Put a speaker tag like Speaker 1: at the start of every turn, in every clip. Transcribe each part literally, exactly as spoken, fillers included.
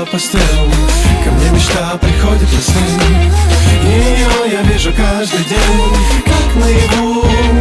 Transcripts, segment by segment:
Speaker 1: постель. Ко мне мечта приходит во сне, ее я вижу каждый день, как наяву.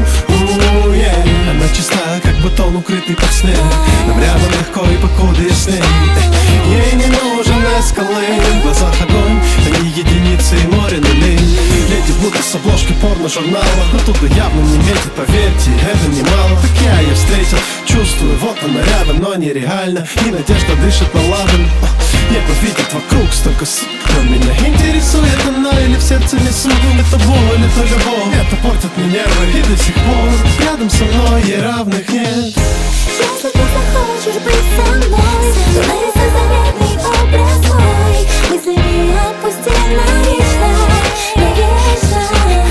Speaker 1: Она чиста, как бетон, укрытый под снег. Нам рядом легко и покуда ясней. Ей не нужен эскалейт, в глазах огонь, они единицы и море нулей. Леди будто с обложки порно-журнала, оттуда явно не метит, поверьте, это немало. Так я ее встретил, чувствую, вот она рядом, но нереально. И надежда дышит наладом. Небо видит вокруг столько сук, но меня интересует она или в сердце несу. Это боль, это любовь, это портит мне нервы. И до сих пор рядом со мной ей равных нет.
Speaker 2: Если ты захочешь быть со мной, то нарисуй заветный образ свой. Мыслями отпусти навечно, навечно.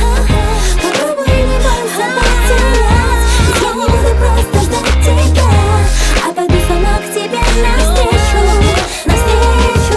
Speaker 2: Попробуй не бойся потерять, ведь я не буду просто ждать тебя, а пойду сама к тебе навстречу, навстречу.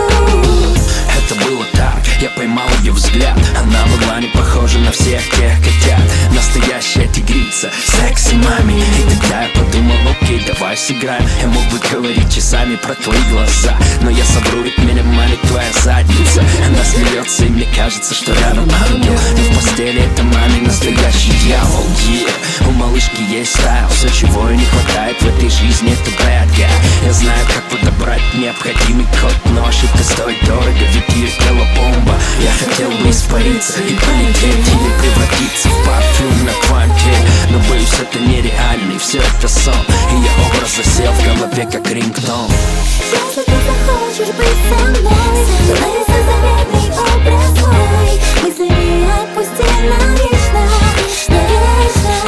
Speaker 3: Это было так, я поймал ее взгляд. Она была не похожа на всех тех котят. Настоящая тигрица, секси мами. И тогда я подумал, окей, давай сыграем. Я мог бы говорить часами про твои глаза, но я собру, ведь меня манит твоя задница. Она смеется, и мне кажется, что рядом ангел, но в постели это маме настоящий дьявол. Yeah. У малышки есть стайл, все, чего ей не хватает в этой жизни, это bad guy. Я знаю, как подобрать необходимый код, но ошибка стоит дорого, ведь ее тело бомба. Я хотел бы испариться и полететь, или превратиться в парфюм на кванте, но боюсь, это нереально, и все это сон. Ее образ засел в голове, как рингтон.
Speaker 2: Если ты захочешь быть со мной, то нарисуй заветный образ свой. Мыслями отпусти навечно, навечно.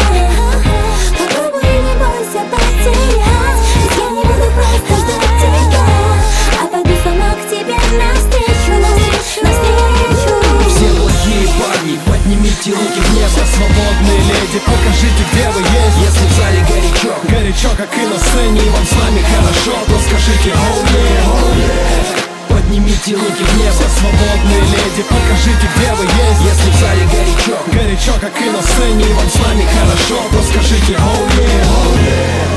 Speaker 2: Попробуй не бойся потерять, ведь я не буду просто ждать тебя, а пойду сама к тебе навстречу, навстречу.
Speaker 1: Все плохие парни, поднимите руки в небо. Свободные леди, покажите, где вы есть. Если в зале горячо, горячо, как и на сцене, и вам с нами хорошо, то скажите oh yeah, oh yeah. Поднимите руки в небо. Свободные леди, покажите, где вы есть. Если в зале горячо, горячо, как и на сцене, и вам с нами хорошо, то скажите oh yeah, oh yeah.